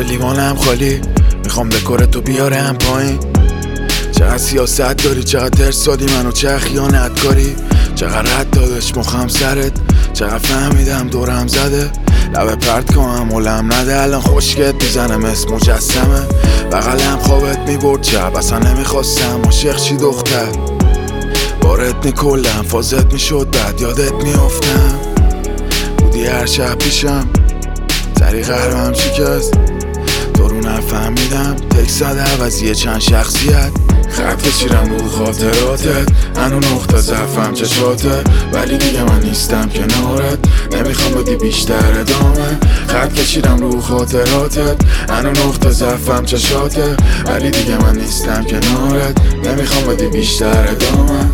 لیوانم خالی، میخوام دکورتو بیارم پایین. چقدر سیاست داری، چقدر ارسادی منو، چه خیانت کاری، چقدر رد دادش مخم سرت، چقدر فهمیدم دورم زده. لبه پرت کنم ولم نده، الان خوشگت میزنه مثل مجسمه. بغلم خوابت میبرد شب، اصلا نمیخواستم عاشق چی دختر. بارت میکلم فازت میشد بعد یادت میافتم. بودی هر شب پیشم، سری قلبم شکست، تو رو نفهمیدم. تکس زده عوضیه چند شخصیت، خط کشیدم رو خاطراتت. هنو نقطه ضعفم چشاته، ولی دیگه من نیستم کنارت. نمیخوام بدی بیشتر ادامه. خط کشیدم رو خاطراتت، هنو نقطه ضعفم چشاته، ولی دیگه من نیستم کنارت. نمیخوام بدی بیشتر ادامه.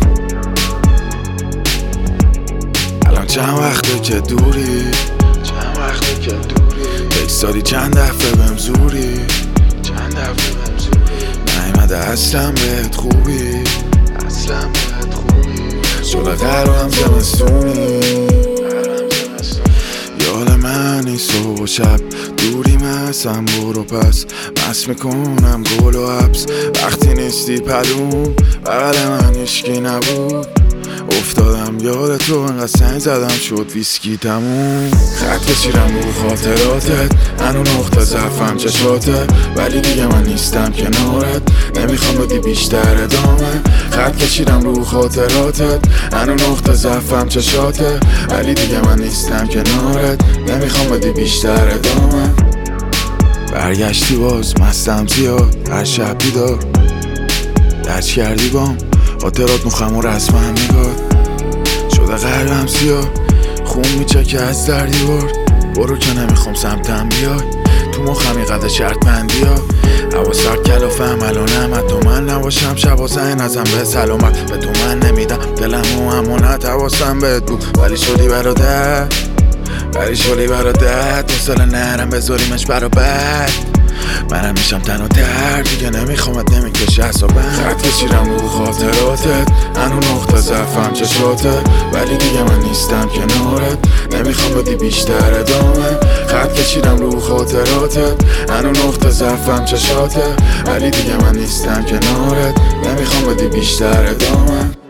الان چند وقته که دوری، چند وقته که دوری، تکساری چند دفعه بهم زوری، چند دفعه بهم زوری. نیمده اصلا بهت خوبی، اصلا بهت خوبی. شده قلبم زمستونی، یاد منی صبح و شب. دوری مثلا برو پس، مست میکنم گل و حبس. وقتی نیستی پلوم، بغل من هیچکی نبود. افتادم یاد تو، انقدر سنگ زدم شد ویسکی تموم. خط کشیدم رو خاطراتت، هنو نقطه ضعفم چشاته، ولی دیگه من نیستم کنارت. نمیخوام بدی بیشتر ادامه. خط کشیدم رو خاطراتت، هنو نقطه ضعفم چشاته، ولی دیگه من نیستم کنارت. نمیخوام بدی بیشتر ادامه. برگشتی باز مستم زیاد، هر شب بیدار درچ کردی بام خاطرات مخم و رسمم نگاه. شده قلبم سیاه، خون میچکه از در دیوار. برو که نمیخوام سمتم بیای، تو مخم اینقدر شرط بندی ها. هوا سرد کلافم الانم، حتی من نباشم شبا زنگ نزم به سلامت. به تو من نمیدم دلم و امانت، حواسم بهت بود ولی شدی برادر، ولی شدی برادر. دوستال نرم بذاریمش برابر، منم میشم تنها تر دیگه. نمیخوامت نمیکشه حسابم. خط کشیدم رو خاطراتت، هنو نقطه ضعفم چشاته، ولی دیگه من نیستم کنارت. نمیخوام بدی بیشتر ادامه. خط کشیدم رو خاطراتت، هنو نقطه ضعفم چشاته، ولی دیگه من نیستم کنارت. نمیخوام بدی بیشتر ادامه.